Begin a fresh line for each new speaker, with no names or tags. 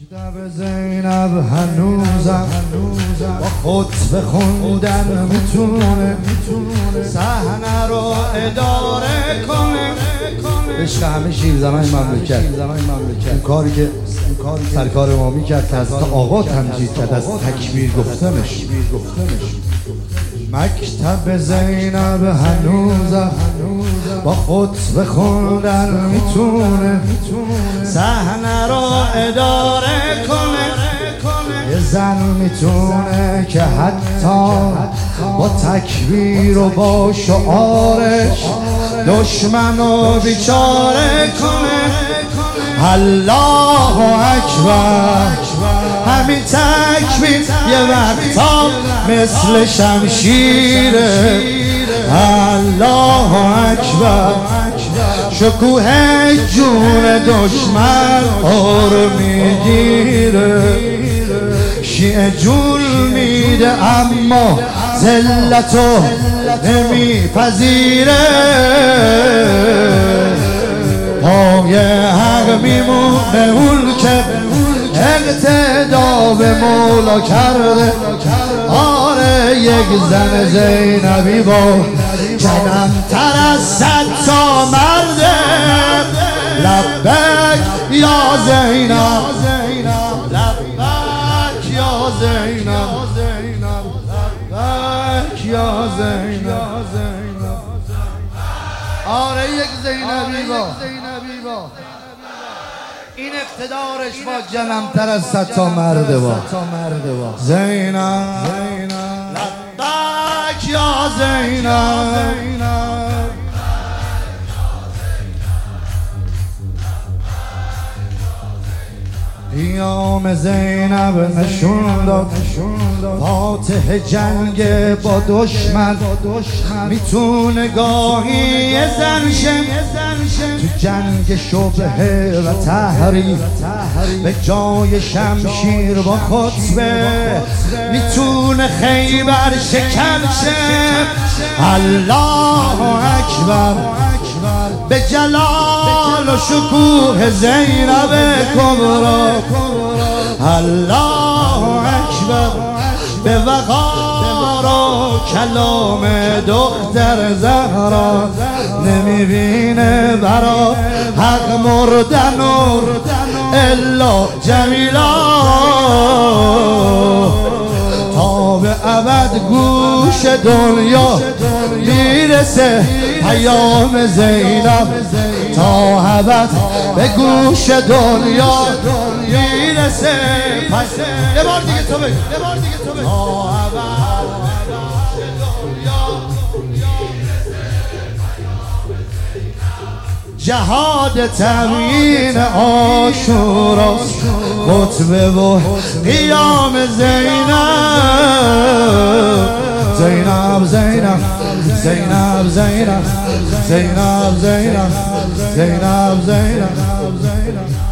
مکتب زینب هنوزم با خطبه خوندن میتونه صحنه رو اداره کنه. عشق همه شیرزنای مملکت، اون کاری که سرکار ما میکرد که حضرت آقا تمجید کرد از تکبیر گفتنش. مکتب زینب هنوزم با خطبه خوندن میتونه صحنه رو اداره کنه. یه زن میتونه که حتی با تکبیر و با شعارش دشمن رو بیچاره کنه. الله اکبر، همین تکبیر یه وقتا مثل شمشیره. الله اکبر، شکوه جون دشمن رو میگیره. شیعه جون میده اما ذلتو نمیپذیره. پای حق میمونه اون که اقتدا به مولا کرده. آره یک زن زینبی با کلمتر از 100 تا مرده. لبک یا زینب، لبک یا زینب، لبک یا زینب. آره یک زینبی با این اقتدارش با جنمتر از 100 تا مرده با زینب. لبک یا زینب، قیام زینب نشون داد فاتح جنگ با دشمن میتونه گاهی زن شه. تو جنگ شبهه و تحریف به جای شمشیر با خطبه میتونه خیبر شکن شه. الله اکبر، به جلال و شکوه زینب کبرا. الله اکبر، به وقار و کلام دختر زهرا. نمیبینه برا حق مردن و الا جمیلا. تا به ابد گوش دنیا میرسه پیام زینب. تا ابد به گوش دنیا میرسه. یه بار دیگه تو بگو، تا ابد جهاد تمرین عاشوراست، خطبه و قیام زینب. زینب زینب زینب زینب زینب زینب زینب زینب.